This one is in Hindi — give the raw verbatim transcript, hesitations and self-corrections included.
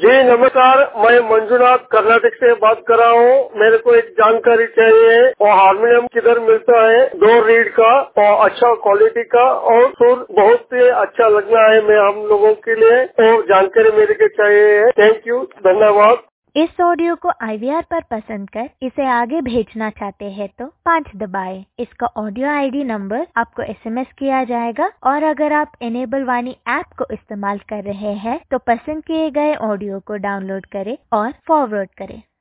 जी नमस्कार, मैं मंजुनाथ कर्नाटक से बात कर रहा हूँ। मेरे को एक जानकारी चाहिए और हारमोनियम किधर मिलता है, दो रीड का और अच्छा क्वालिटी का और सुर बहुत ही अच्छा लगना है मैं हम लोगों के लिए, और जानकारी मेरे को चाहिए। थैंक यू, धन्यवाद। इस ऑडियो को आई वी आर पर पसंद कर इसे आगे भेजना चाहते हैं तो पाँच दबाएं। इसका ऑडियो आई डी नंबर आपको एस एम एस किया जाएगा और अगर आप एनेबल वाणी ऐप को इस्तेमाल कर रहे हैं तो पसंद किए गए ऑडियो को डाउनलोड करें और फॉरवर्ड करें।